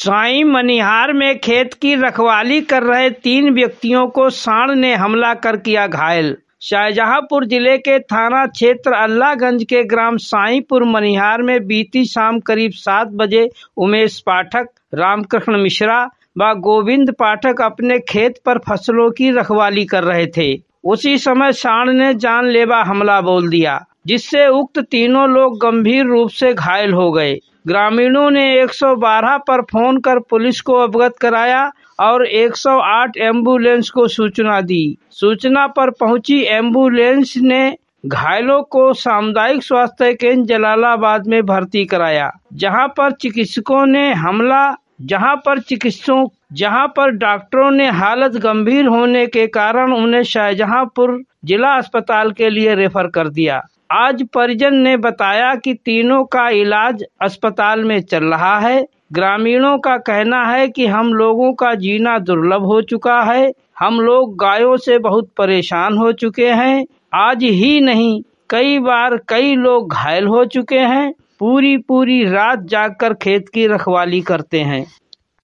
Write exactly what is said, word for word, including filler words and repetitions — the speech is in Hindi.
साई मनिहार में खेत की रखवाली कर रहे तीन व्यक्तियों को सांड ने हमला कर किया घायल। शाहजहांपुर जिले के थाना क्षेत्र अल्लाहगंज के ग्राम साईपुर मनिहार में बीती शाम करीब सात बजे उमेश पाठक, रामकृष्ण मिश्रा व गोविंद पाठक अपने खेत पर फसलों की रखवाली कर रहे थे। उसी समय सांड ने जानलेवा हमला बोल दिया, जिससे उक्त तीनों लोग गंभीर रूप से घायल हो गए। ग्रामीणों ने एक सौ बारह पर फोन कर पुलिस को अवगत कराया और एक सौ आठ एम्बुलेंस को सूचना दी। सूचना पर पहुंची एम्बुलेंस ने घायलों को सामुदायिक स्वास्थ्य केंद्र जलालाबाद में भर्ती कराया, जहां पर चिकित्सकों ने हमला जहां पर चिकित्सकों जहां पर डॉक्टरों ने हालत गंभीर होने के कारण उन्हें शाहजहांपुर जिला अस्पताल के लिए रेफर कर दिया। आज परिजन ने बताया कि तीनों का इलाज अस्पताल में चल रहा है। ग्रामीणों का कहना है कि हम लोगों का जीना दुर्लभ हो चुका है। हम लोग गायों से बहुत परेशान हो चुके हैं। आज ही नहीं, कई बार कई लोग घायल हो चुके हैं। पूरी पूरी रात जागकर खेत की रखवाली करते हैं।